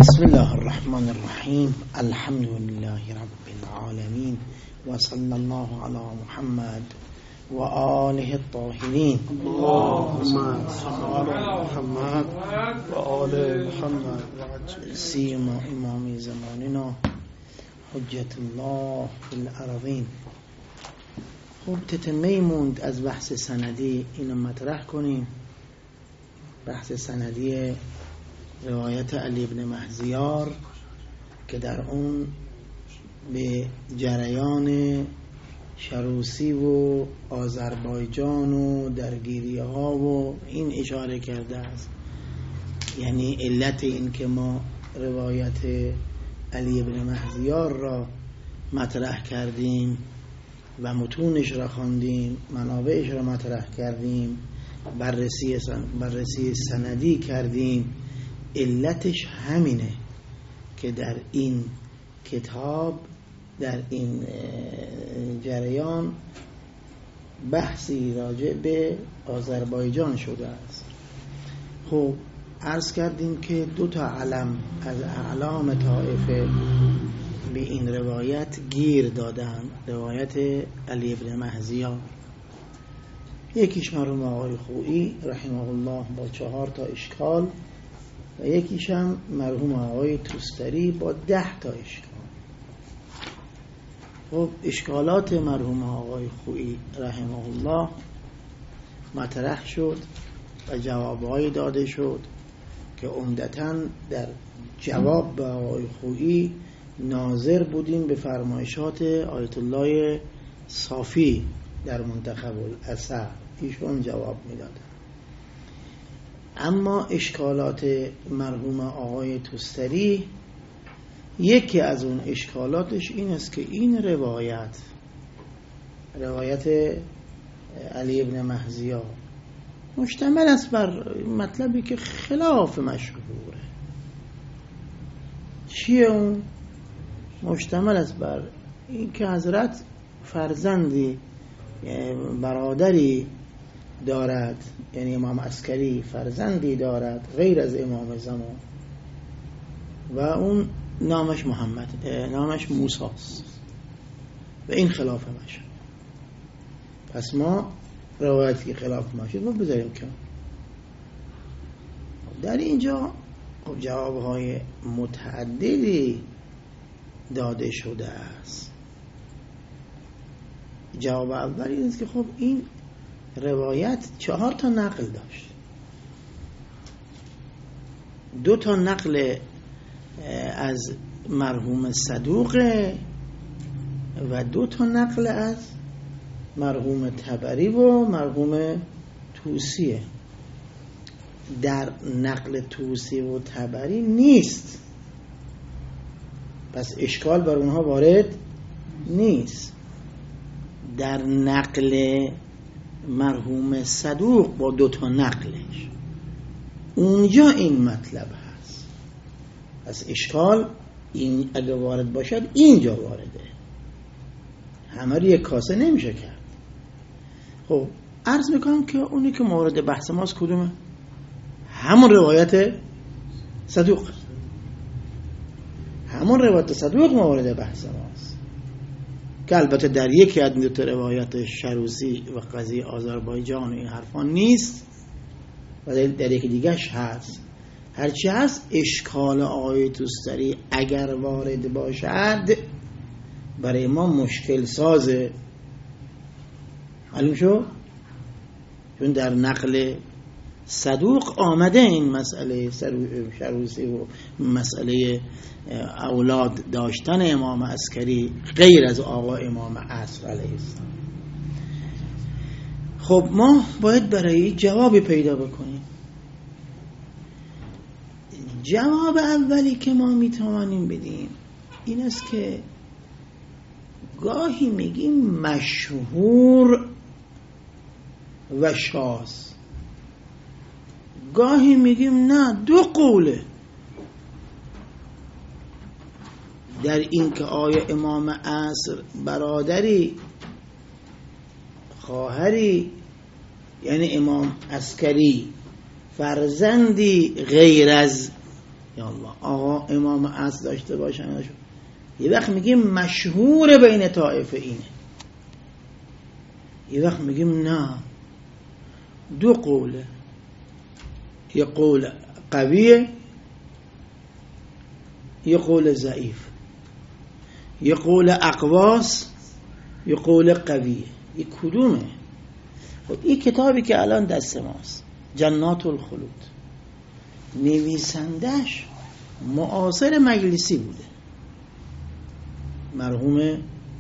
بسم الله الرحمن الرحیم. الحمد لله رب العالمین و صلی الله علی محمد و آله الطاهرین. اللهم صل علی محمد و آل محمد. سیما امام زماننا حجت الله فی الارضین. خب تتمه موند از بحث سندی، اینو مطرح کنیم. بحث سندی روایت علی بن مهزیار که در اون به جریان شروسی و آذربایجان و درگیری ها و این اشاره کرده است. یعنی علت این که ما روایت علی بن مهزیار را مطرح کردیم و متونش را خواندیم، منابعش را مطرح کردیم، بررسی سندی کردیم، علتش همینه که در این کتاب، در این جریان بحثی راجع به آذربایجان شده است. خب عرض کردیم که دو تا علم از اعلام طائفه به این روایت گیر دادن. روایت علی بن مهزیار، یکیش مرحوم آقای خویی رحمه الله با 4 تا اشکال و یکیش هم مرحوم آقای توستری با 10 تا اشکال. خب اشکالات مرحوم آقای خویی رحمه الله مطرح شد و جوابهایی داده شد که عمدتاً در جواب به آقای خویی ناظر بودیم به فرمایشات آیت الله صافی در منتخب الاثر، ایشون جواب میدادن. اما اشکالات مرحوم آقای توستری، یکی از اون اشکالاتش این است که این روایت علی بن مهزیار مشتمل است بر مطلبی که خلاف مشهوره. چیه اون؟ مشتمل است بر این که حضرت فرزندی، برادری دارد، یعنی امام عسکری فرزندی دارد غیر از امام زمان و اون نامش نامش موسی است و این خلاف مشهور. پس ما روایتی خلاف مشهور ما بذاریم که در اینجا جوابهای متعددی داده شده است. جواب اولی این است که خب این روایت 4 تا نقل داشت. 2 تا نقل از مرحوم صدوق و 2 تا نقل از مرحوم طبری و مرحوم طوسیه. در نقل طوسی و طبری نیست، پس اشکال بر اونها وارد نیست. در نقل مرحوم صدوق با 2 تا نقلش اونجا این مطلب هست. پس اشکال این اگه وارد باشد اینجا وارده، همه رو یک کاسه نمیشه کرد. خب عرض میکنم که اونی که مورد بحث ماست کدومه؟ همون روایت صدوق، همون روایت صدوق مورد بحث ماست که البته در یکی از 2 تا روایت شروسی و قضیه آذربایجان و این حرفان نیست و در یکی دیگهش هست. هرچی هست اشکال آقای توستری اگر وارد باشد برای ما مشکل سازه. معلوم شو؟ چون در نقل صدوق آمده این مسئله شروسی و مسئله اولاد داشتن امام عسکری غیر از آقا امام عصر علیه السلام. خب ما باید برای جوابی پیدا بکنیم. جواب اولی که ما میتوانیم بدیم این است که گاهی میگیم مشهور و شاذ، گاهی میگیم نه 2 قوله در این که آیا امام عصر برادری، خواهری، یعنی امام عسکری فرزندی غیر از یا الله آقا امام عصر داشته باشن. یه وقت میگیم مشهور بین طائفه اینه، یه وقت میگیم نه، دو قوله، یه قول قویه، یه قول ضعیف، یه قول اقواس، یه قول قویه. یه کدومه؟ خب این کتابی که الان دست ماست جنات الخلود، نویسندش معاصر مجلسی بوده، مرحوم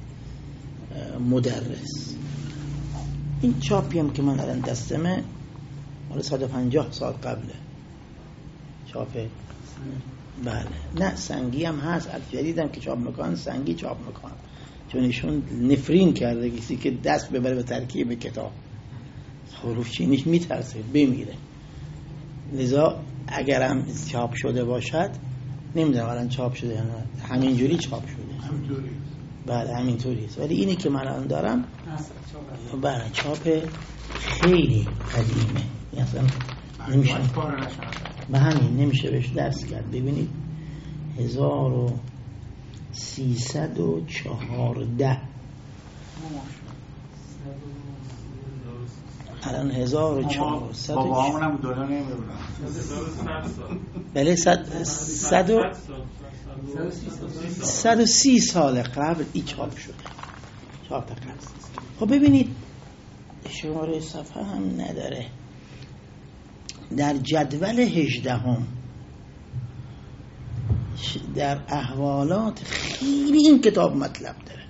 مدرس. این چاپی هم که من الان دستمه مال 150 سال قبله چاپه. بله نه سنگی هم هست، الجدید هم که چاپ میکنن سنگی چاپ میکنن، چون ایشون نفرین کرده کسی که دست ببره به ترکیب کتاب، حروف چینیش میترسه بمیره. لذا اگرم چاپ شده باشد، نمیدونم الان چاپ شده یا نه، همینجوری چاپ شده، همینجوری. بله همینطوری است. ولی اینی که من الان دارم بله چاپ خیلی قدیمه، اصلا نمیشه به همین نمیشه بهش دست کرد. ببینید 1314 الان 1400 بابا همونم دنیا نمیدونم بله 130 سال قبل این چاپ شده، چاپ قبل. خب ببینید شماره صفحه هم نداره. در جدول 18 در احوالات خیلی این کتاب مطلب داره.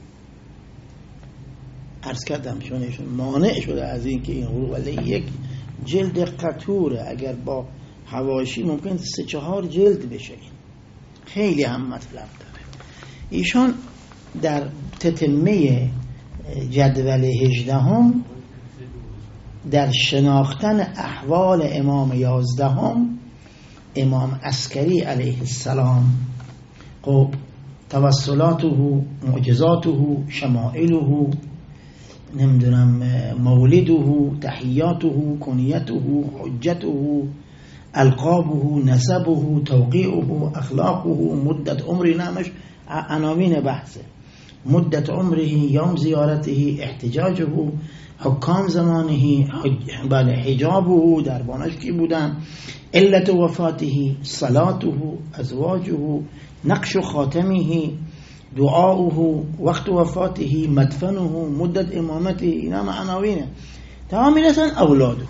عرض کردم چون ایشون مانع شده از این که این حروف، ولی یک جلد قطوره، اگر با حواشی ممکن 3-4 جلد بشه. خیلی هم مطلب داره. ایشون در تتمه جدول 18 در شناختن احوال امام 11 امام عسکری علیه السلام، خب توسلاته، معجزاته، شمائله، نمیدونم مولده، تحیاته، کنیته، حجته، القابه، نسبه، توقیعه، اخلاقه، مدت عمر، نامش عناوین بحثه، مدت عمره، یوم زیارته، احتجاجه، حکام زمانه، حجابه، دربانش کی بودن، علت وفاته، صلاته، ازواجه، نقش خاتمه، دعاؤه، وقت وفاته، مدفنه، مدت امامته. اینا عناوینه. تمام میرسن اولاده.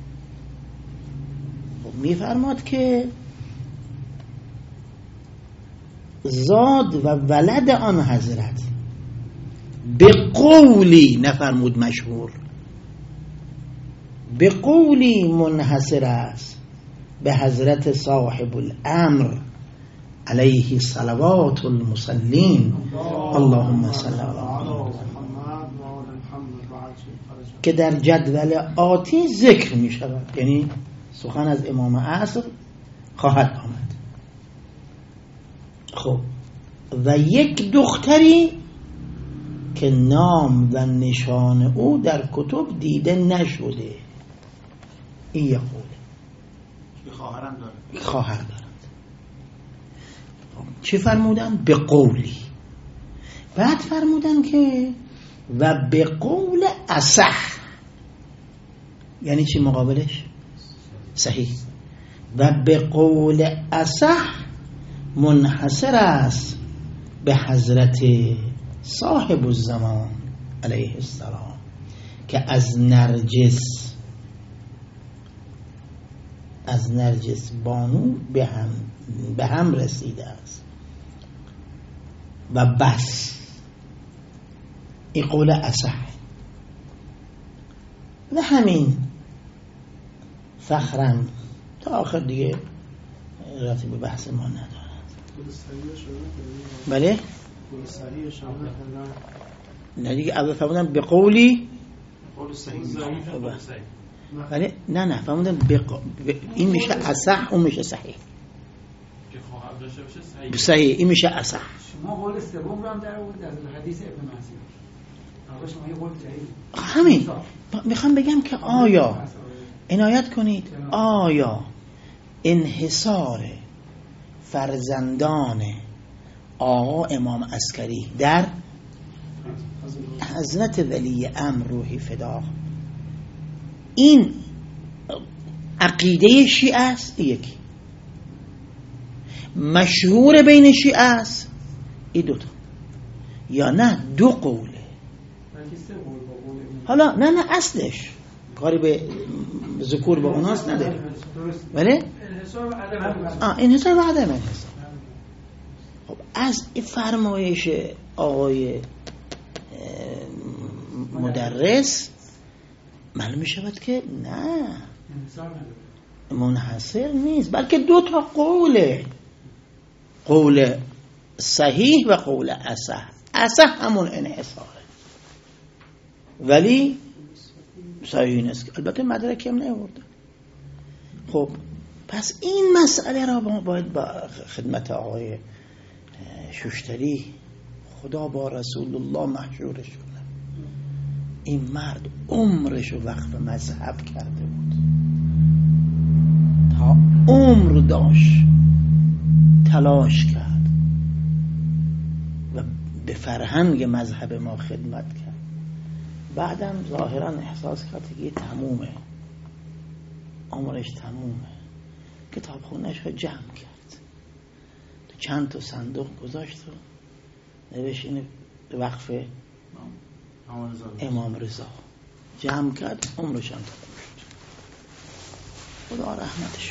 میفرماد که زاد و ولد آن حضرت به قولی، نفرمود مشهور، به قولی منحصر است به حضرت صاحب الامر علیه صلوات المصلین اللهم صل علی محمد، که در جدول آتی ذکر می شود. یعنی سخن از امام عصر خواهد آمد. خب و یک دختری که نام و نشان او در کتب دیده نشده. این یه قوله. خواهرم داره. خواهر دارد. چه فرمودن؟ به قولی. بعد فرمودن که و به قول اصح، یعنی چی مقابلش؟ صحیح. و به قول اصح منحصر است به حضرت صاحب الزمان علیه السلام که از نرجس بانو به هم رسیده است و بس. این قول اصح و همین فخرم تا آخر دیگه رابطه به بحث ما ندارد. بله؟ نه دیگه اول فرمودن به قولی، بله نه فرمودن این میشه اصح، اون میشه صحیح. صحیح این میشه اصح. شما قول سوم رو هم در آورد از حدیث ابن مسعود. آقا شما یه قول جدید. همین میخوام بگم که آیا عنایت کنید، آیا انحصار فرزندان آقا امام عسکری در حضرت ولی امر روحی فدا، این عقیده شیعه است. یکی مشهور بین شیعه است این دوتا، یا نه دو قوله. حالا نه اصلش کاری به ذکور با اوناست نداره، ولی انحصار و عدم انحصار. خب از این فرمایش آقای مدرس معلوم می شود که نه منحصر نیست، بلکه دو تا قوله، قول صحیح و قول اصح همون انحصاره، ولی صحیح نیست. البته مدرکی هم نیاورده. خب پس این مسئله را ما باید با خدمت آقای شوشتری خدا با رسول الله محشورش کنه. این مرد عمرش رو وقف مذهب کرده بود، تا عمر داشت تلاش کرد و به فرهنگ مذهب ما خدمت کرد. بعدم ظاهرا احساس کرد که تمومه، عمرش تمومه، کتاب خونش رو جمع کرد، تو چند تا صندوق گذاشت و نوشت اینه وقف امام رضا، جمع کرد، عمرش هم تموم شد. خدا رحمتش.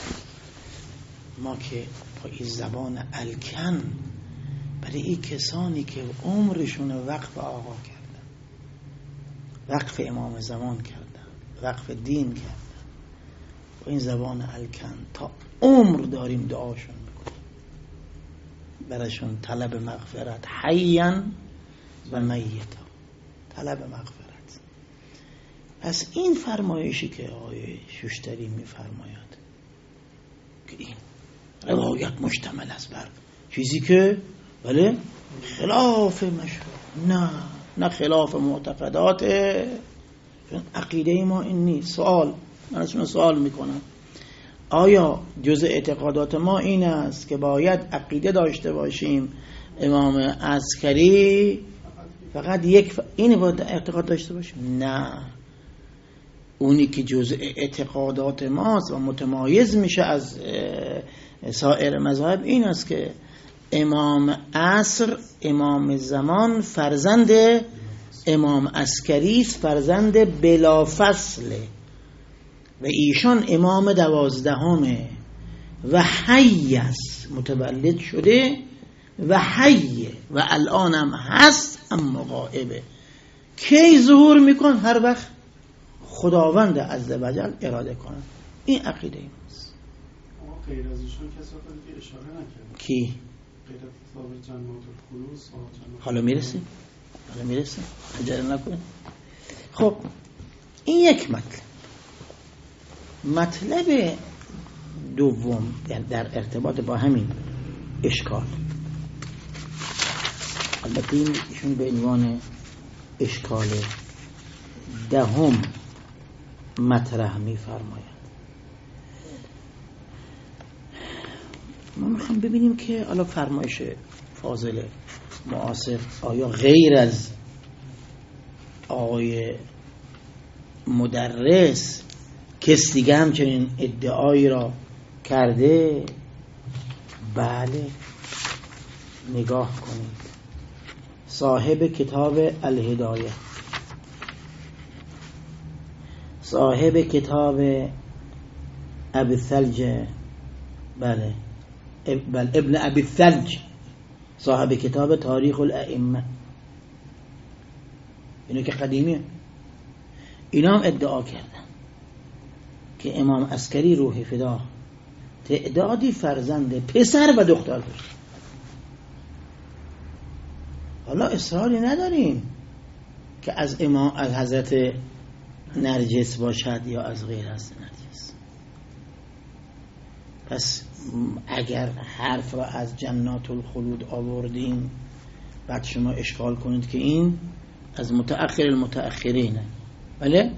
ما که با این زبان الکن برای این کسانی که عمرشون وقف آقا کردن، وقف امام زمان کردن، وقف دین کردن، با این زبان الکن تا عمر داریم دعاشون میکنیم، براشون طلب مغفرت، حیاً و میتا، طلب مغفرت. پس این فرمایشی که آقای شوشتری میفرماید که این روایت مشتمل است بر چیزی که ولی خلاف مشهور، نه خلاف معتقدات، چون عقیده ما این نیست. سوال، من ازشون سوال میکنم، آیا جزء اعتقادات ما این است که باید عقیده داشته باشیم امام عسکری فقط این باید اعتقاد داشته باشیم؟ نه، اونی که جزء اعتقادات ماست و متمایز میشه از سایر مذاهب این است که امام عصر، امام زمان فرزند امام عسکری است، فرزند بلافصله و ایشان امام 12 و حی است، متولد شده و حیه و الان هم هست اما غائبه. کی ظهور میکن؟ هر وقت خداوند عزوجل اراده کنه. این عقیده این است. غیر از ایشون کسایی که اشاره نکرد. کی؟ غیر از کتاب جنات الخلود. حالا میرسیم عجله نکنید. خب این یک مطلب دوم در ارتباط با همین اشکال، البته ایشون به عنوان اشکال دهم مطرح می‌فرمایند. ما میخوام ببینیم که حالا فرمایش فاضل معاصر آیا غیر از آقای مدرس کس دیگه همچنین ادعایی را کرده؟ بله، نگاه کنید. صاحب کتاب الهدایه، صاحب کتاب ابی الثلج، بله ابن ابی الثلج، صاحب کتاب تاریخ الائمه، اینو که قدیمیه، اینا هم ادعا کردن که امام عسکری روح فدا تعدادی فرزند پسر و دختر داشت. حالا اصراری نداریم که از حضرت نرجس باشد یا از غیر از نرجس. پس اگر حرف را از جنات الخلود آوردیم بعد شما اشکال کنید که این از متأخر المتأخرینه، بله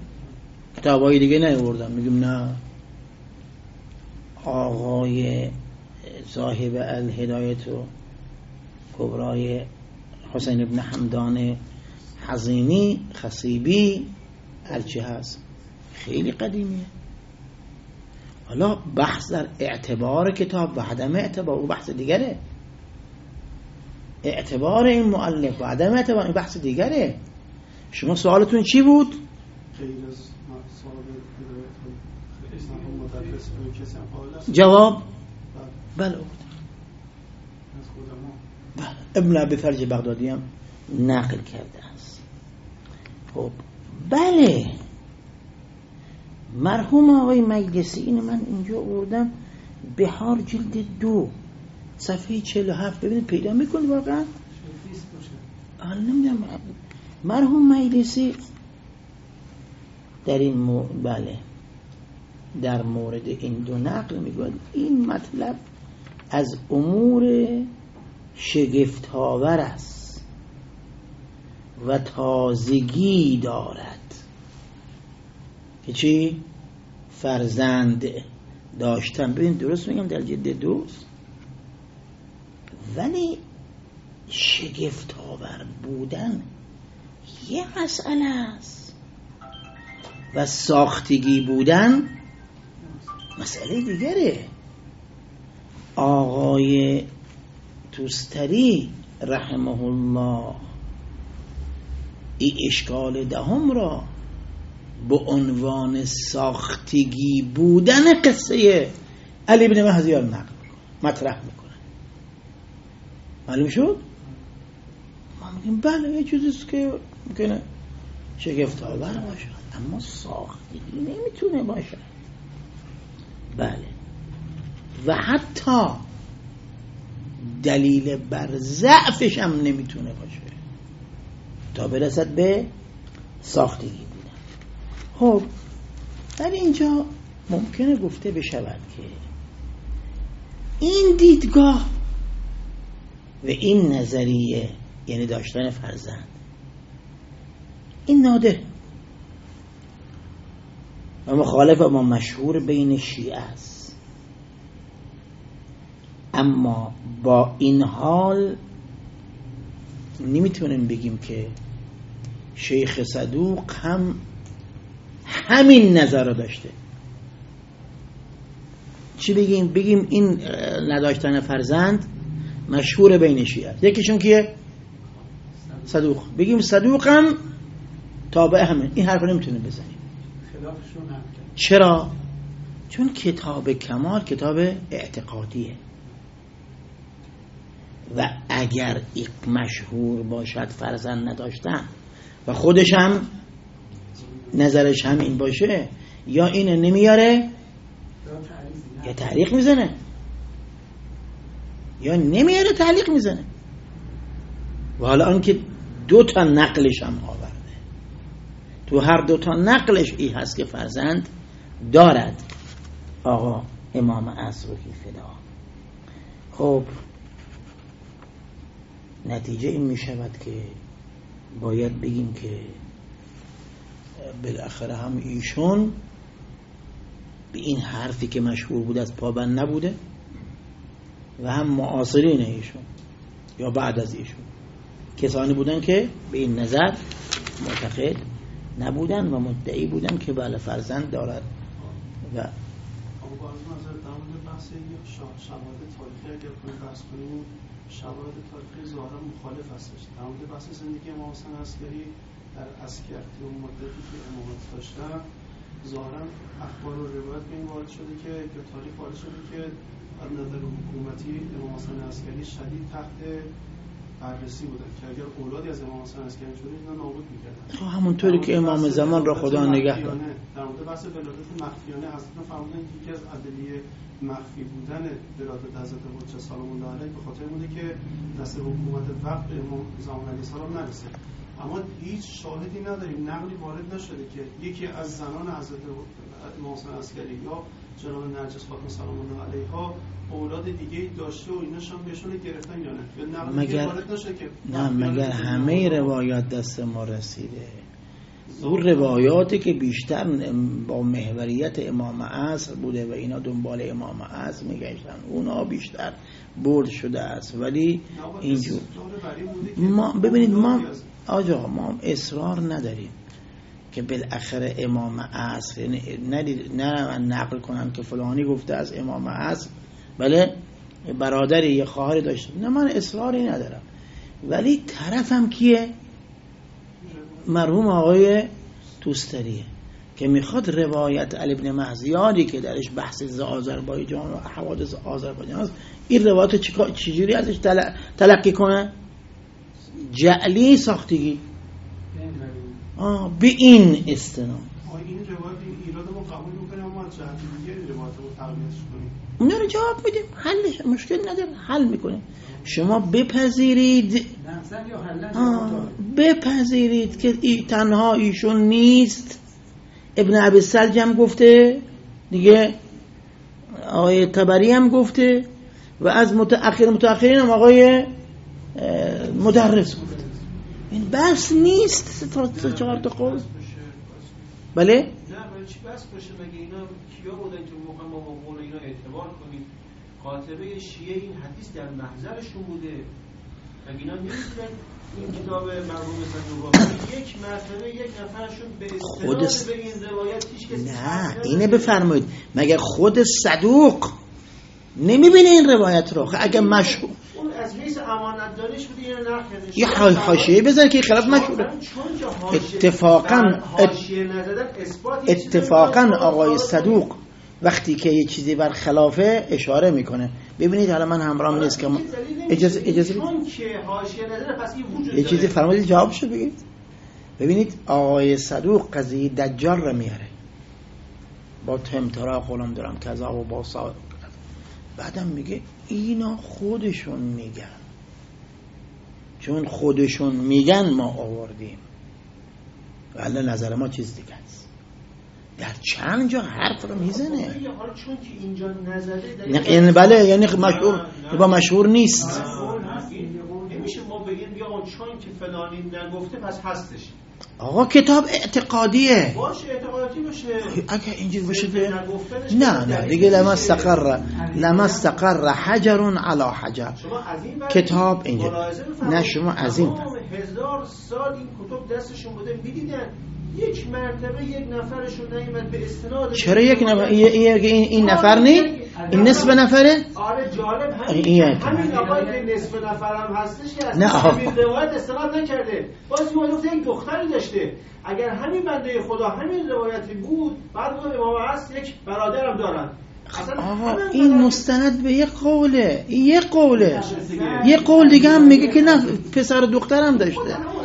کتابای دیگه نیاوردم، میگم نه، آقای صاحب الهدایت و کبرای حسین ابن حمدان حزینی خصیبی هرچی هست خیلی قدیمیه. حالا بحث در اعتبار کتاب و عدم اعتبار او بحث دیگره، اعتبار این مؤلف و عدم اعتبار این بحث دیگره. شما سوالتون چی بود؟ غیر از صاحب مدرس کسی هم قائل است؟ جواب بله از خود ما. ابن ابی فرج بغدادی هم نقل کرده است. خب بله مرحوم آقای مجلسی، این من اینجا آوردم بهار جلد 2 صفحه 47 ببینید پیدا میکنید واقعا؟ نمیدونم. مرحوم مجلسی در این بله در مورد این دو نقل میگوید این مطلب از امور شگفت‌آور است و تازگی دارد که چی؟ فرزند داشتن. ببین درست میگم در جلد 2 ولی شگفت‌آور بودن یه مسئله است و ساختگی بودن مسئله دیگره. آقای توستری رحمه الله این اشکال دهم را به عنوان ساختگی بودن قصه علی بن مهدی مطرح میکنه. معلوم شد؟ ما میگیم بله یه چیزیست که ممکنه شگفت آور باشه اما ساختگی نمیتونه باشه. بله و حتی دلیل بر ضعفش هم نمیتونه باشه تا برسد به ساختگی بودن. خب در اینجا ممکنه گفته بشود که این دیدگاه و این نظریه یعنی داشتن فرزند این نادر و مخالف با مشهور بین شیعه است، اما با این حال نمیتونیم بگیم که شیخ صدوق هم همین نظر رو داشته. چی بگیم؟ بگیم این نداشتن فرزند مشهور بین شیعه است. یکیشون کیه؟ صدوق. بگیم صدوق هم تابع همه. این حرف نمیتونیم بزنیم. چرا؟ چون کتاب کمال کتاب اعتقادیه و اگر مشهور باشد فرزند نداشتن و خودش هم نظرش هم این باشه یا اینو نمیاره یا تعلیق میزنه یا نمیاره تعلیق میزنه. و حالا آنکه 2 تا نقلش هم آورده، تو هر 2 تا نقلش این هست که فرزند دارد آقا امام عصرهی فدا. خب نتیجه این می شود که باید بگیم که بالاخره هم ایشون به این حرفی که مشهور بود از پابند نبوده و هم معاصرین ایشون یا بعد از ایشون کسانی بودن که به این نظر معتقد نبودن و مدعی بودن که بله فرزند دارد. و شواهد تاریخی اگر کنیم بحث کنیم شواهد تاریخی ظاهرا مخالف هستش. در مورد بحث زندگی امام حسین عسکری در عسکری و مدتی که امامت داشتن ظاهرا اخبار و روایت به این وارد شده که تاریخ وارد شده که از نظر حکومتی امام حسین عسکری شدید تحت بررسی بودن که اگر اولادی از امام حسین عسکری شده اینا نابود می‌کردن. همونطوری که امام زمان را خدا نگه داشت. در مورد بحث ولادت مخفیانه حضرت فرمودن که یکی از ادله مخفی بودن ولادت حضرت حجه سلام الله علیه به خاطر بوده که دست حکومت وقت به امام زمان علیه السلام نرسه. اما هیچ شاهدی نداریم، نقلی وارد نشده که یکی از زنان حضرت امام حسین عسکری یا جناب نرجس فاطمه سلام الله علیها اولاد دیگه داشته و ایناشون بهشون گرفتن یا نه. مگر وارد نشده که نه مگر همه روایات دست ما رسیده اون روایاتی که بیشتر با محوریت امام عصر بوده و اینا دنبال امام عصر میگشتن اونا بیشتر برد شده است. ولی اینجور ما ببینید ما آجا ما اصرار نداریم که بالاخره امام عصر نه نقل کنن که فلانی گفته از امام عصر بله برادری یا خواهری داشته، نه من اصراری ندارم. ولی طرفم کیه؟ مرحوم آقای توستریه که میخواد روایت علی بن مهزیاری که درش بحث آذربایجان و حوادث آذربایجان است این روایت چجوری ازش تلقی کنه؟ جعلی ساختگی به این استناد این روایت ایراد ما قبول میکنیم اما از جهت دیگه روایت رو تقویتش کنیم اونا رو جواب میدیم، حلش مشکل نداره، حل میکنیم. شما بپذیرید بپذیرید که تنها ایشون نیست، ابن ابی سلج هم گفته دیگه، آقای طبری هم گفته و از متأخرین هم آقای مدرس گفته. این بس نیست تا 4 تا قول. بله؟ نه ولی چی بس باشه؟ مگه اینا کیا بودن که موقع ما با قول اینا اعتبار کنیم؟ قاطبه شیعه این حدیث در محضرشون بوده. مگه اینا نمی‌دونن این کتاب مرحوم صدوق یک مرتبه یک نفرشون به استناد به این روایت هیچ کسی نه اینه بفرمایید، مگه خود صدوق نمی‌بینه این روایت رو؟ اگه مشهور اون از حیث امانت دانش بوده یا نه؟ یه حاشیه بذار که خلاف مشهوره. اتفاقا آقای صدوق وقتی که یه چیزی بر خلافه اشاره میکنه. ببینید حالا من همراهم نیست که اجازه یه چیزی فرمودید جوابشو بگید. ببینید آقای صدوق قضیه دجال رو میاره با تمترا قولم دارم کذا و با صادق، بعدم میگه اینا خودشون میگن، چون خودشون میگن ما آوردیم، ولی نظر ما چیز دیگه است. در چند جا حرف رو میزنه. چون که اینجا نزده یعنی بله، یعنی مشهور با مشهور نیست. نمیشه ما بگیم بیا چون که فلانی نگفته پس هستش. آقا کتاب اعتقادیه، باشه اعتقادی باشه. اگه اینجوری باشه نه دیگه لما استقر حجر علی حجر. کتاب اینجا نه شما از این 1000 سال این کتب دستشون بوده میدیدن، یک مرتبه یک نفرشون نیومد به استناد. چرا یک نفر؟ این نفر نی؟ این نصف نفره؟ آره جالب همین آقای که نصف نفرم هستش که اصلا همین روایت استناد نکرده، باز میگفت یک دختری داشته. اگر همین بنده خدا همین روایتی بود بعد گفت امام عصر یک برادرم دارن. آقا این مستند به یک قوله، یک قول دیگه هم میگه که نه پسر و دخترم داشته.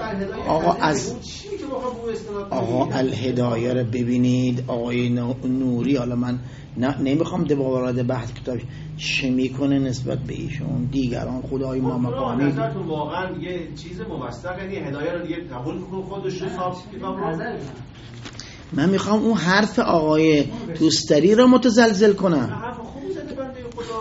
آقا الهدایه رو ببینید آقای نوری، حالا من نمیخوام وارد بحث کتاب چه میکنه نسبت به ایشون دیگران خدای ما مقامی. واقعا یه چیز موثق، یعنی هدایه رو دیگه قبول میکنه خودش رو صاحب کتاب رو. من میخوام اون حرف آقای توستری رو متزلزل کنم. حرف خوبی زده بنده خدا.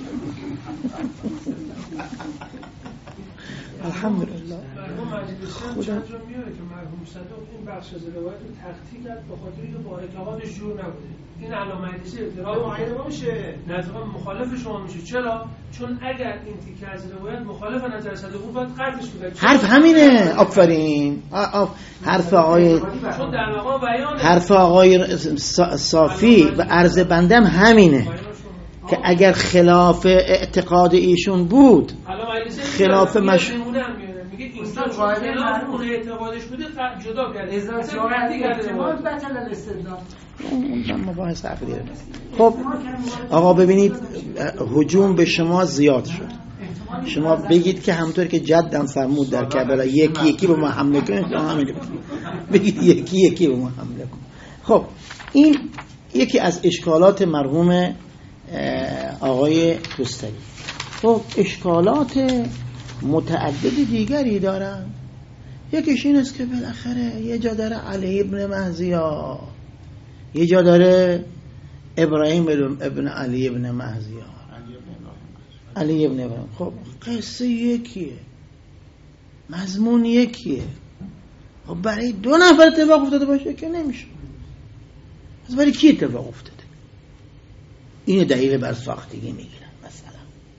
الحمدلله. خدا چند جا میاره که مرحوم صدوق این بخش از روایت رو تخطی کرد به خاطر اینکه با اعتقادش جور نبوده. این علامه حدیثی اعتراض معین میشه، نظر مخالف شما میشه. چرا؟ چون اگر این تیکه از روایت مخالف نظر صدوق بود باید قطعش می‌کرد. حرف همینه. آفرین. حرف آقای چون در مقام بیان حرف آقای صافی و عرض بندم همینه که اگر خلاف اعتقاد ایشون بود خلاف میگه اینجا خلاف اون اعتقادش بوده جدا کرده. اعتماد بطل الاستدلال. اون مباحث عقلیه. خب آقا ببینید هجوم به شما زیاد شد. شما بگید که همونطور که جدم فرمود در کربلا یکی یکی به ما حمله کنید، بگید یکی یکی به ما حمله کن. خب این یکی از اشکالات مرحوم آقای توستری. خب اشکالات متعدد دیگری دارن. یکیش این است که بالاخره یه جا داره علی ابن مهزیا، یه جا داره ابراهیم ابن علی ابن مهزیا، علی ابن ابراهیم. خب قصه یکیه، مضمون یکیه، خب برای 2 نفر اتفاق افتاده باشه که نمیشه. از برای کی اتفاق افتاده؟ اینو دقیقه بر ساختگی میگیرن مثلا.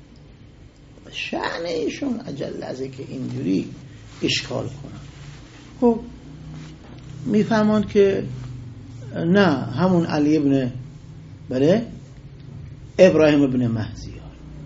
شأن ایشون عجل از که اینجوری اشکال کنن. خب میفهمند که نه، همون علی ابن ابراهیم ابن مهزیار،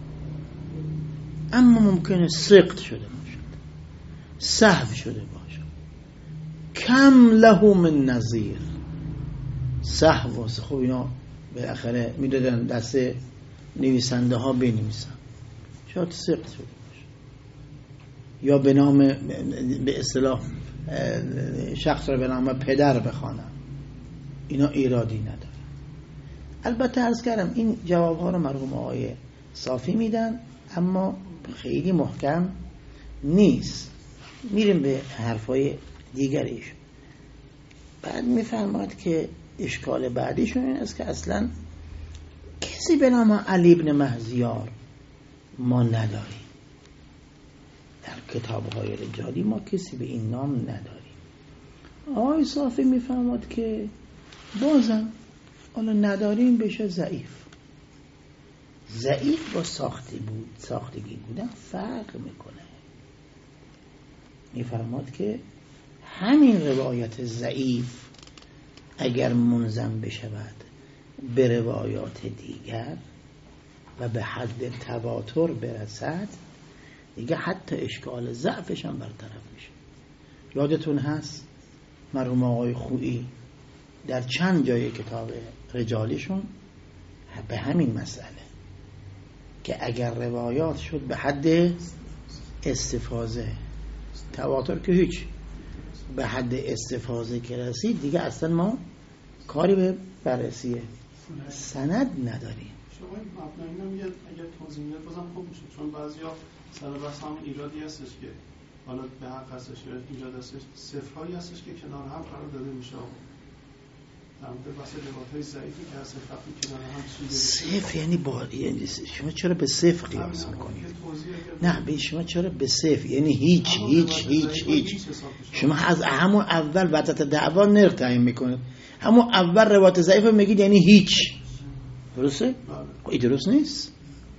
اما ممکنه سقط شده باشد، سهو شده باشد، کم له من نظیر، سهو. خب اینا بالاخره میدادن دست نویسنده ها بنویسن، شاید سقط شده باشه، یا به نام به اصطلاح شخص را به نام پدر بخوانم، اینا ایرادی نداره. البته عرض کردم این جوابها رو مرحوم آقای صافی میدن، اما خیلی محکم نیست. میریم به حرفای دیگریش. بعد میفرماد که اشکال بعدیشون این است که اصلا کسی به نام علی ابن مهزیار ما نداریم، در کتاب‌های رجالی ما کسی به این نام نداریم. آقای صافی میفرماد که بازم حالا نداریم بشه ضعیف. ضعیف با ساختگی بودن فرق میکنه. میفرماد که همین روایت ضعیف اگر منضم بشود به روایات دیگر و به حد تواتر برسد، دیگه حتی اشکال ضعفش هم برطرف میشه. یادتون هست مرحوم آقای خویی در چند جای کتاب رجالیشون به همین مسئله که اگر روایات شد به حد استفاضه، تواتر که هیچ، به حد استفاضه که رسید دیگه اصلا ما کاری به بررسی سند نداریم. شما این مبنایی رو میگه اگر توضیح میاد بازم خوب میشه، چون بعضیا سر بحث همون ایرادی هستش که حالا به حق هستش یا ایجاد هستش، صفرهایی هستش که کنار هم قرار داده میشه. در مورد بحث روایت‌های ضعیفی که هست وقتی کنار هم صفر یعنی یعنی شما چرا به صفر قیاس میکنید؟ نه به شما چرا به صفر یعنی هیچ. شما از همون اول وقت دعوا نرخ تعیین میکنید، همون اول روایت ضعیف میگید یعنی هیچ. درسته؟ این درست نیست.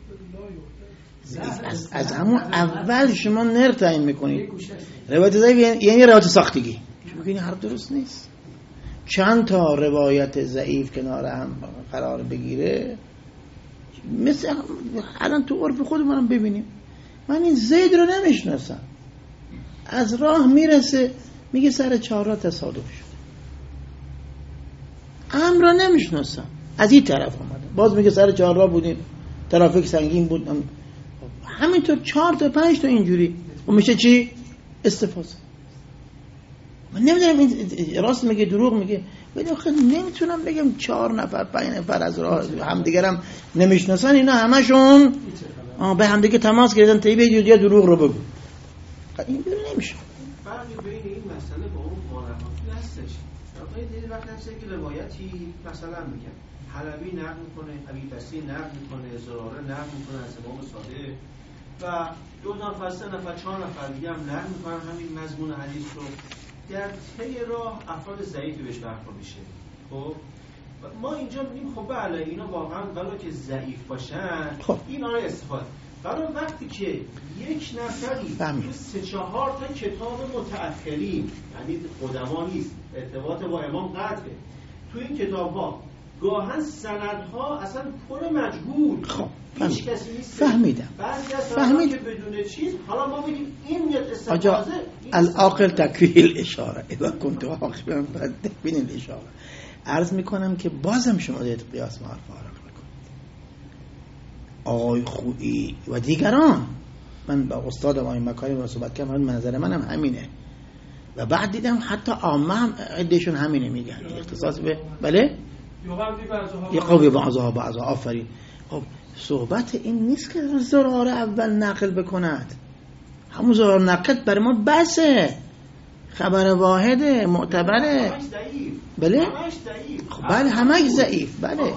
از همون اول شما نرخ تعیین میکنید روایت ضعیف یعنی روایت ساختگی. شما میگید حرف درست نیست. چند تا روایت ضعیف کنار هم قرار بگیره، مثل الان تو عرف خودمونم ببینیم، من این زید رو نمیشناسم، از راه میرسه میگه سر 4 راه تصادف شد. عمرو رو نمیشناسم، از این طرف اومده باز میگه سر 4 راه بودیم، ترافیک سنگین بود، همینطور 4 تا 5 تا اینجوری. و میشه چی؟ استفاضه. من نمیدونم این راست میگه دروغ میگه، ولی آخه نمیتونم بگم 4 نفر 5 نفر از راه همدیگرم نمیشناسن، اینا همشون به همدیگه تماس گرفتن تا یه دروغ رو بگو. اینجوری نمیشه. فرقی بین این مسئله با اون معرفی هستش. واقعا این وقت هست که روایتی مثلا میگم حلبی نقل میکنه، حبیبسی نقل میکنه، زراره نقل میکنه از امام صادق و 2 نفر 3 نفر 4 نفر دیگه هم نقل میکنن همین مضمون حدیث رو. در طی راه افراد ضعیفی بهش برخورد میشه. خب ما اینجا میگیم خب بله اینا واقعا ولی که ضعیف باشن اینا رو استفاده، ولی وقتی که یک نفری 3-4 تا کتاب متأخرین یعنی قدما نیست، ارتباط با امام قطعه، تو این کتاب ها گاهن سندها اصلا پر مجهول، هیچ کسی نیست. فهمیدم. بعضی از سندها که بدون چیز، حالا ما بگیم این میاد استفاده. العاقل تکفیه الاشاره اذا كنت عاقلا فاتبعوا الاشاره. عرض میکنم که بازم شما دارید قیاس مع الفارق میکنید. آقای خویی و دیگران، من با استادم آقای مکارم صحبت کردم، منظر منم همینه و بعد دیدم حتی عامه هم عدهشون همینه میگن، اختصاص به بله یقوی بعضها بعضا. آفرین. خب صحبت این نیست که زراره اول نقل بکند، همون زراره نقل برای ما بسه، خبر واحده معتبره. بله خب بله همش ضعیف، بله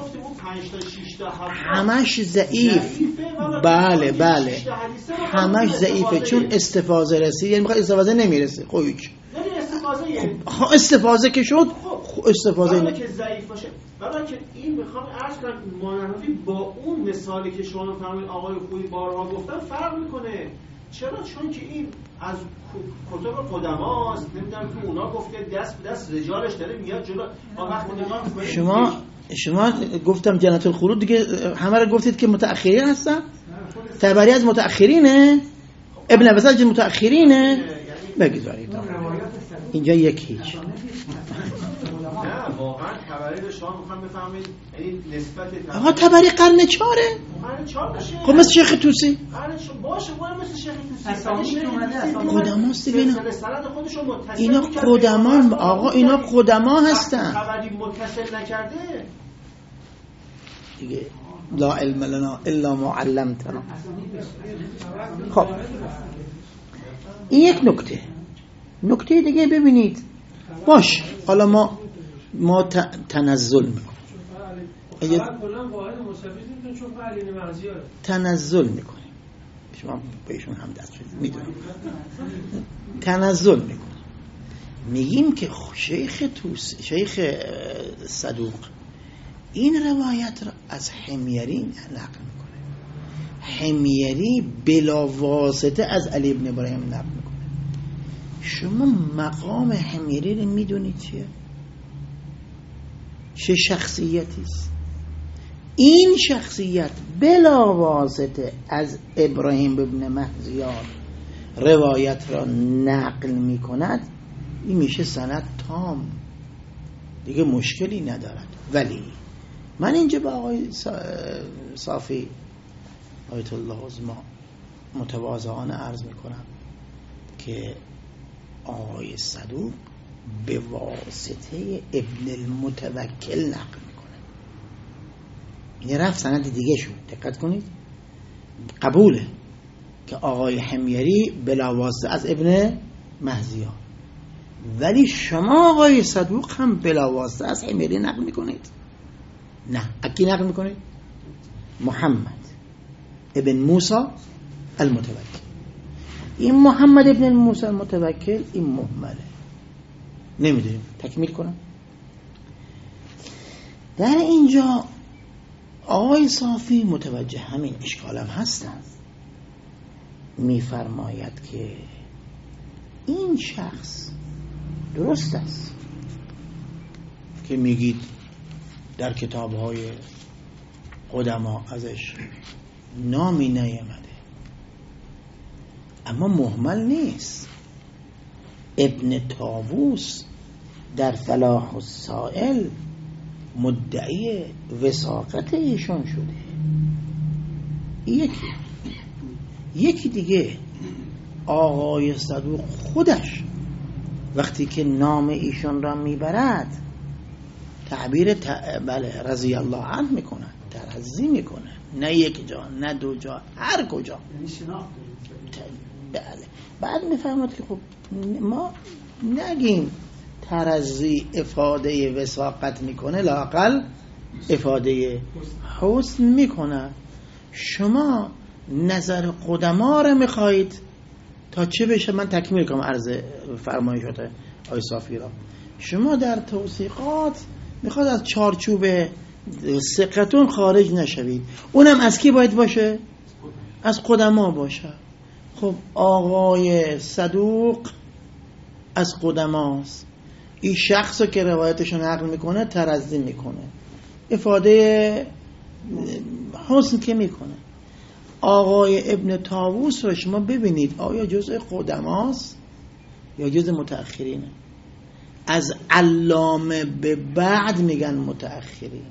همش ضعیف، بله همش ضعیفه، چون استفاضه رسید یعنی میخواد استفاضه نمیرسه. خب خب استفاده که شد، استفاده نه که ضعیف باشه. برای که این میخوام عرض کنم مانحنفی با اون مثالی که شما فرمایید آقای خویی بارها گفتن فرق میکنه. چرا؟ چون که این از کتب قدماست، نمیدونم که اونا گفته دست به دست رجالش داره میاد جلو. وقتی نگاه میکنید شما گفتم جنت الخلود دیگه همه رو گفتید که متأخرین هستن. طبری از متأخرینه، ابن عباس از متأخرینه. بگذارید اینجا یک هیچ. نه واقعا طبری رو شما میخوام بفهمید یعنی نسبت آقا طبری قرن 4ه. قرن 4 باشه. خب مثل شیخ توسی باشه باید مثل شیخ توسی. قدماست دیگه. سند خودشون متصل. اینا قدما آقا، اینا قدما هستن. طبری متصل نکرده دیگه لا علم لنا الا ما علمتنا. خب این یک نکته دیگه ببینید. باش حالا ما تنزل میکنیم. تنزل میکنیم. شما بهشون هم دست بدید میدونم. تنزل میکنیم. میگیم که شیخ صدوق این روایت را از حمیری نقل میکنه. حمیری بلا واسطه از علی ابن ابراهیم نقل میکنه. شما مقام حمیری رو میدونید چیه؟ چه شخصیتی است؟ این شخصیت بلا واسطه از ابراهیم ابن مهزیار روایت را نقل میکند. این میشه سند تام، دیگه مشکلی ندارد. ولی من اینجا با آقای صافی آیت الله عظما متواضعانه عرض میکنم که آقای صدوق به واسطه ابن المتوکل نقل میکنه. این رفت سند دیگه شد. دقت کنید، قبوله که آقای حمیری بلا واسطه از ابن مهزیار، ولی شما آقای صدوق هم بلا واسطه از حمیری نقل میکنید. نه، اکی نقل میکنید؟ محمد ابن موسی المتوکل. این محمد ابن موسی المتوکل این مهمله، نمیدونیم. تکمیل کنم. در اینجا آقای صافی متوجه همین اشکالم هستن، میفرماید که این شخص درست است که میگید در کتاب‌های قدما ازش نامی نیامده، اما مهمل نیست. ابن طاووس در فلاح السائل مدعی وثاقت ایشان شده. یکی دیگه آقای صدوق خودش وقتی که نام ایشان را میبرد تعبیر بله رضی الله عنه میکنه، ترضی میکنه، نه یک جا نه دو جا، هر کجا. بله. بعد میفهمد که خب ما نگیم ترضی افاده وثاقت میکنه، لااقل افاده حسن میکنه. شما نظر قدما رو میخواهید تا چه بشه؟ من تکمیل کنم عرض فرمایشات آقای صافی را. شما در توثیقات میخواد از چارچوب ثقتون خارج نشوید. اونم از کی باید باشه؟ از قدما باشه. خب آقای صدوق از قدماست. این شخصو که روایتشو نقل میکنه ترضی میکنه، افاده حسن که میکنه. آقای ابن طاووس رو شما ببینید آیا جزء قدماست یا جزء متأخرینه؟ از علامه به بعد میگن متأخرین.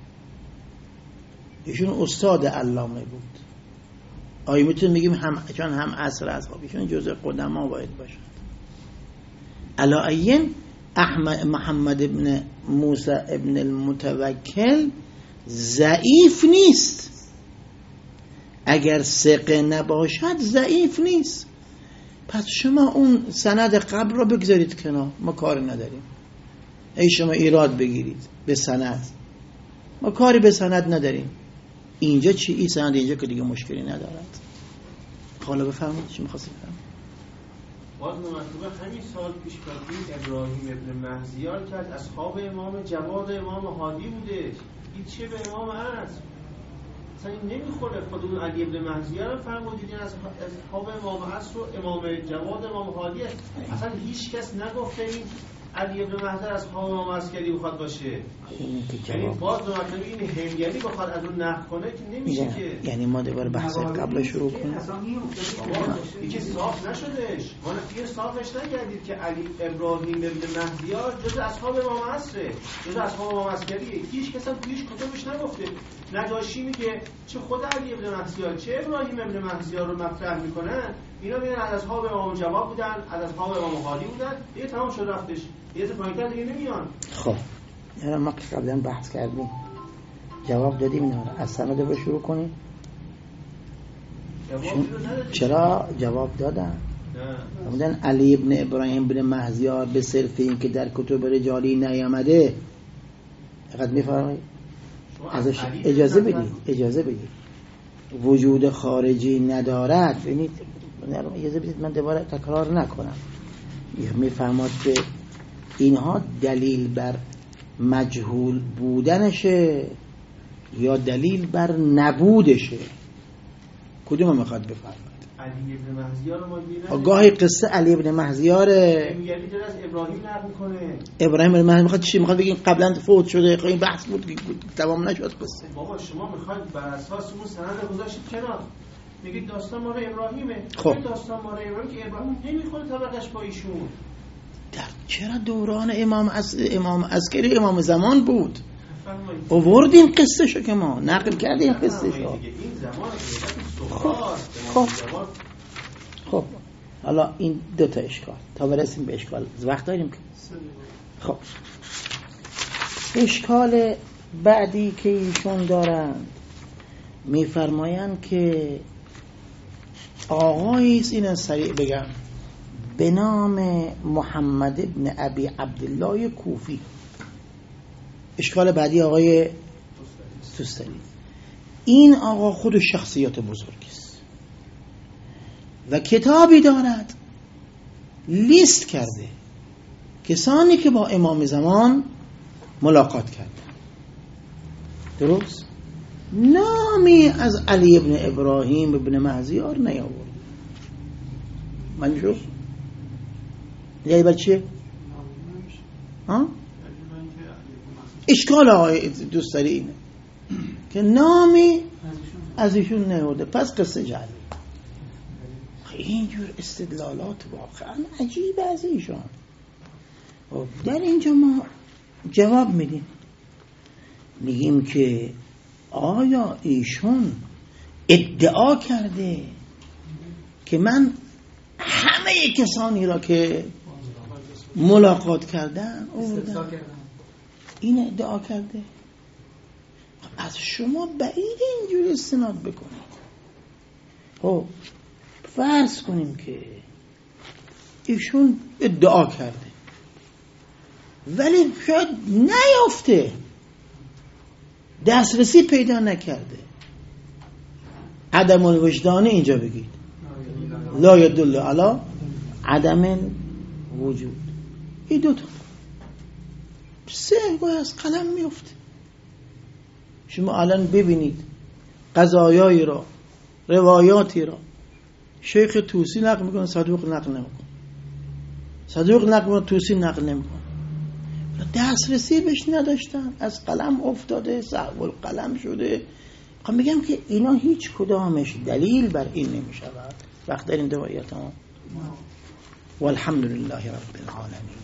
ایشون استاد علامه بود. آیا میتونیم بگیم چون هم عصر اصحابیشون جزء قدما باید باشد؟ علاءین محمد ابن موسی ابن المتوکل ضعیف نیست. اگر ثقه نباشد ضعیف نیست. پس شما اون سند قبل رو بگذارید کنار، ما کاری نداریم. ای شما ایراد بگیرید به سند، ما کاری به سند نداریم. اینجا چی؟ این سند اینجا که دیگه مشکلی ندارد. حالا بفرمایید چی می‌خواستید بفرمایید. باز مرتبه همین سال پیش که ابراهیم ابن مهزیار کرد اصحاب امام جواد امام هادی بوده، این چه به امام هست؟ اصلا این نمیخوره. خود اون علی ابن مهزیار فرمودید این از اصحاب امام هست و امام جواد امام هادی است. اصلا هیچ کس نگفته این علی ابن مهزیار از اصحاب امام عسکری بخواد باشه. یعنی باز مرتبه این هنگری بخواد از اون نقل کنه که نمیشه که. یعنی ما دوباره بحث قبل شروع کنیم. یکی صاف نشدش. ما دیگه صافش نکردید که علی ابراهیم ابن مهزیار جز اصحاب امام عصره، جز اصحاب امام عسکریه. هیچ کس هم تویش کتابش نگفته. نجاشی میگه چه خود علی ابن مهزیار چه ابراهیم ابن مهزیار رو مطرح میکنن، اینا میگن از اصحاب امام جواد بودن، از اصحاب امام هادی بودن، دیگه تمام شد رفتش. یه پایین‌تر دیگه نمیان. خب یعنی ما که قبلا بحث کردیم جواب دادیم اینا رو از سند رو شروع کنیم. چرا جواب دادن؟ بودن علی ابن ابراهیم ابن مهزیار به صرف این که در کتب رجالی نیامده فقط میفرمایید ازش اجازه بدید وجود خارجی ندارد. ببینید اجازه بدید من دوباره تکرار نکنم. میفرماد که اینها دلیل بر مجهول بودنشه یا دلیل بر نبودشه؟ کدوم میخواد بفرماد؟ علی ابن مهزیار ما دیدیم. گاهی قصه علی ابن مهزیار یعنی در از ابراهیم نقل میکنه. ابراهیم ابن مهزیار میخواد چی؟ میخواد بگیم قبلا فوت شده. خب این بحث بود که تمام نشد قصه. بابا شما میخواید بر اساس اون سند گذاشتید کنار. میگید داستان مال ابراهیمه. خب داستان مال ابراهیم که ابراهیم نمیخوره طبقش با ایشون. چرا دوران امام عسکری امام زمان بود؟ آوردیم قصه شو که ما نقل کردیم قصه شو. این زمان خب حالا این دو تا اشکال تا برسیم به اشکال وقت داریم که خب اشکال بعدی که ایشون دارند میفرمایند که آقاییست، این سریع بگم، به نام محمد ابن ابی عبدالله کوفی. اشکال بعدی آقای توستری. این آقا خود شخصیت بزرگی است و کتابی دارد لیست کرده کسانی که با امام زمان ملاقات کردن. درست؟ نامی از علی ابن ابراهیم ابن مهزیار نیاورد. منجور یعنی بچه اشکال آقای دوست داری اینه که نامی از ایشون نیاورده. پس قصه جعلی. اینجور استدلالات واقعا عجیب از ایشان. در اینجا ما جواب میدیم، میگیم که آیا ایشون ادعا کرده که من همه کسانی را که ملاقات کردن آوردم؟ این ادعا کرده؟ از شما بعید اینجوری استناد بکنید. خب فرض کنیم که ایشون ادعا کرده ولی شاید نیافته، دسترسی پیدا نکرده. عدم الوجدانه اینجا بگید، لا یدل علی عدم وجود. این دو تا سه گاهی از قلم میفته. شما الان ببینید قضایایی را، روایاتی را شیخ توسی نقل میکنه، صدوق نقل نمیکنه، صدوق نقل میکنه، توسی نقل نمیکنه. دسترسی بهش نداشتن، از قلم افتاده، صعب القلم شده. خب میگم که اینا هیچ کدامش دلیل بر این نمیشود. وقت داریم دوایت ها. والحمدلله رب العالمین.